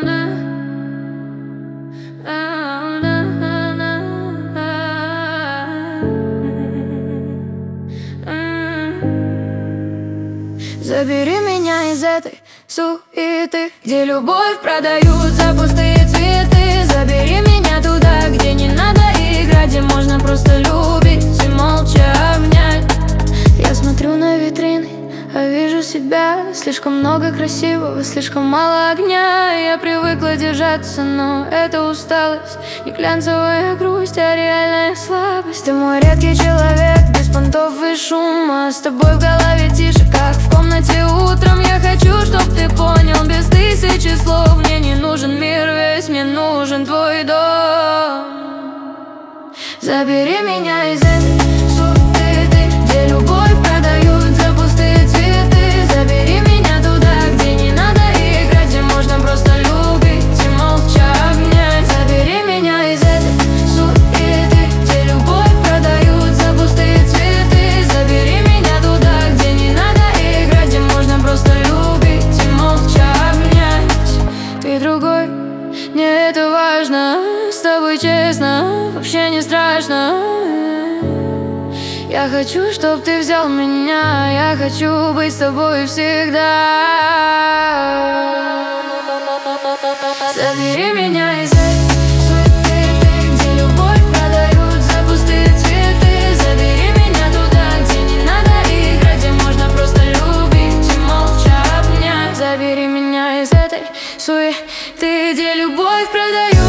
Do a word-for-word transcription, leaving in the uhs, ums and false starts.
Забери меня из этой суеты, где любовь продают за пустые цветы. Забери меня туда, где не надо играть, где можно просто любить и молча обнять. Я смотрю на витрины, а вижу себя. Слишком много красивого, слишком мало огня. Я привыкла держаться, но это усталость. Не глянцевая грусть, а реальная слабость. Ты мой редкий человек, без понтов и шума. С тобой в голове тише, как в комнате утром. Я хочу, чтоб ты понял, без тысячи слов. Мне не нужен мир весь, мне нужен твой дом. Забери меня из этой суеты, где любовь продают за пустые цветы. Забери меня туда, где не надо играть, где можно просто любить и молча обнять. Забери меня из этой суеты, где любовь продают за пустые цветы. Забери меня туда, где не надо играть, где можно просто любить и молча обнять. Ты другой, мне это важно, с тобой честно, вообще не страшно. Я хочу, чтоб ты взял меня, я хочу быть с тобой всегда. Забери меня из этой суеты, где любовь продают за пустые цветы. Забери меня туда, где не надо играть, где можно просто любить и молча обнять. Забери меня из этой суеты, где любовь продают